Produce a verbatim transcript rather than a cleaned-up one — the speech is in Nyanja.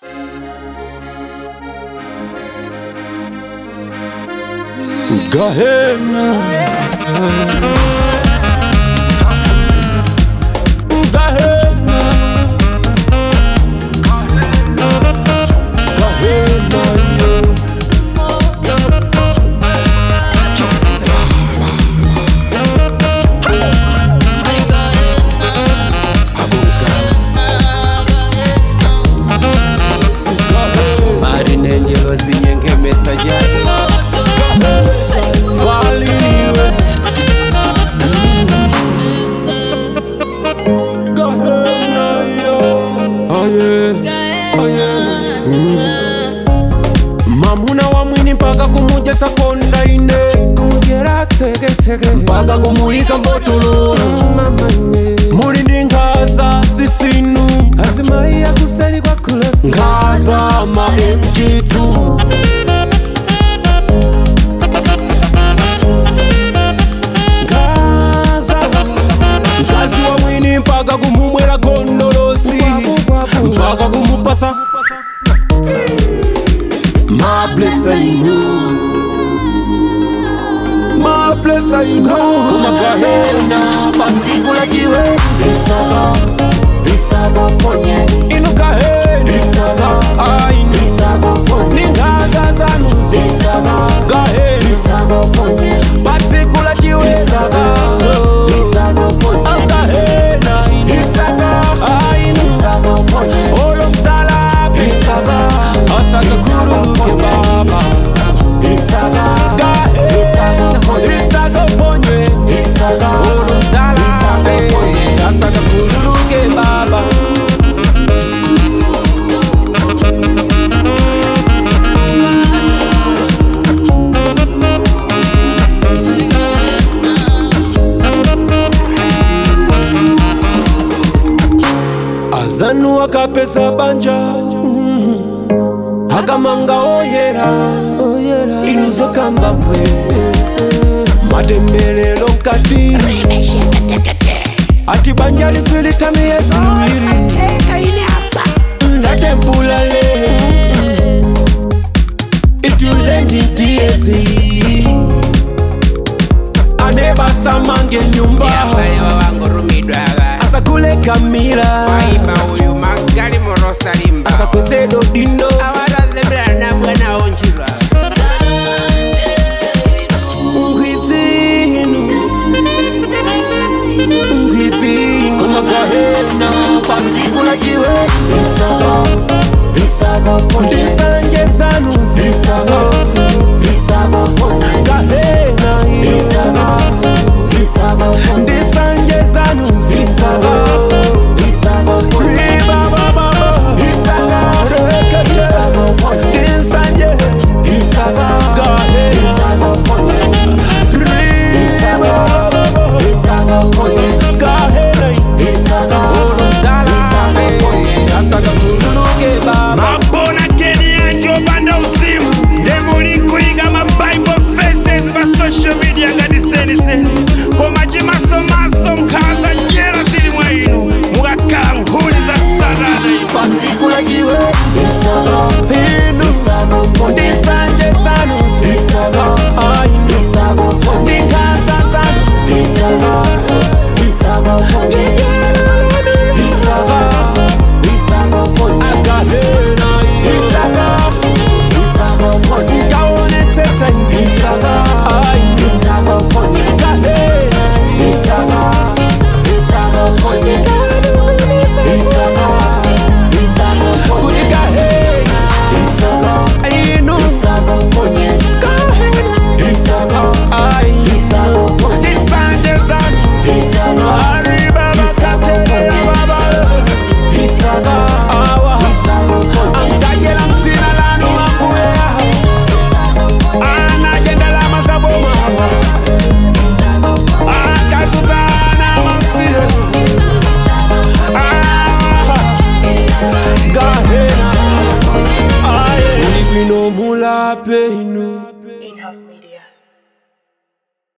Gahena Gahena Gahena yo Marine njelo zinyenge mesajani Valiwe Gahena yo Oh yeah Oh yeah mm. Mamuna wa mwini mpaka kumuja sakonda ine Kumujera tege tege mpaka kumuika mbotolo Murindi nkaza sisinu Azima iya kuseni kwa kulasi Nkaza ma M G two Nkazi wa mwini mpaka kumumwera kondolosi Mpaka kumupasa My place I know My place I know Kuma Gahena Pansikula jiwe Isaga Isaga ponye Inu Gahena Isaga Ainu Isaga ponye Ningaza zanuzi Isaga Gahena Isaga ponye Pansikula jiwe Isaga Isaga ponye Gahena Isaga Ainu Isaga ponye Olo msala Isaga Asaka kuruke baba Isaga Gahena Isaga ponye Isaga Olo msala Asaka kuruke baba Azanu akapesa banja Hakamanga oyera Inuzo kamba mwe Matembelelo mkati Ati banja lisilita miezi miwili Zate mpulale Itulenji tiezi Aneba samange nyumba Asa kule kamila Waiba uyu magali morosa limba Asa kusedo dindo Awara zembra na buena onchira Ungizinu Ungizinu Kuma Gahena Pansikula jiwe Isaga Isaga ponye Disanje zanuzi Isaga Isaga ponye Gahena Isaga Isaga ponye Disanje zanuzi Isaga Isaga ponye Riba baba Isaga Rekete Isaga ponye Disanje Isaga Gahena Isaga ponye Riba baba Isaga ponye Gahena Isaga Isaga ponye Asaga kuruke baba Mabona Kenya njo banda usimu Demuli kuiga ma Bible faces ma social media gadi seni seni Koma jima so maso mkaza jera zili mwa inu Mwakala mhuli za sarana Pansikula jiwe Isaga Hinu Isaga ponye Disanje zanuzi Isaga Ainu Isaga ponye Nikaza zanuzi Isaga Isaga ponye